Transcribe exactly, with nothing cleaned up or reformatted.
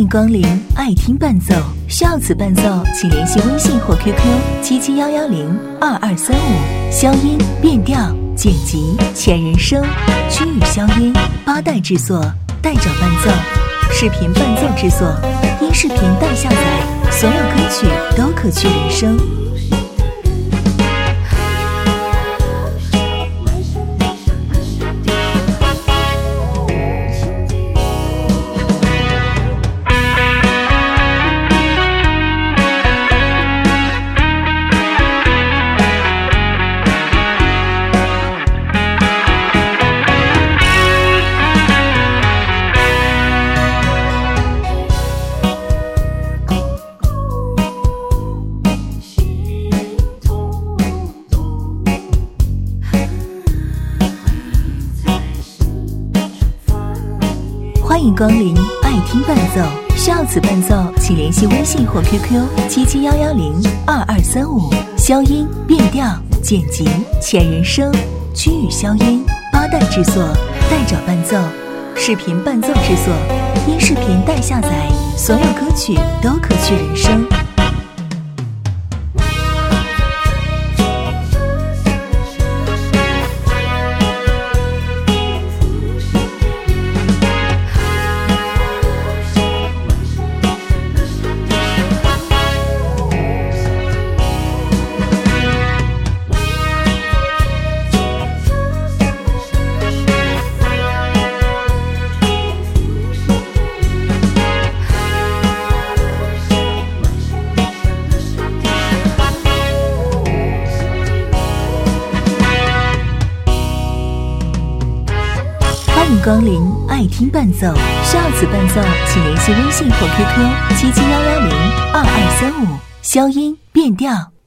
光临爱听伴奏，需要此伴奏请联系微信或 Q Q 七七幺幺零二二三五。消音、变调、剪辑、前人声、区域消音，八代制作，代找伴奏，视频伴奏制作，音视频代下载，所有歌曲都可去人声。欢迎光临爱听伴奏，需要此伴奏请联系微信或 Q Q 七七幺幺零二二三五。消音、变调、剪辑、前人声、区域消音，八代制作，代找伴奏，视频伴奏制作，音视频代下载，所有歌曲都可去人声。欢迎光临爱听伴奏，需要此伴奏请联系微信或 Q Q 七七幺幺零二二三五。消音、变调、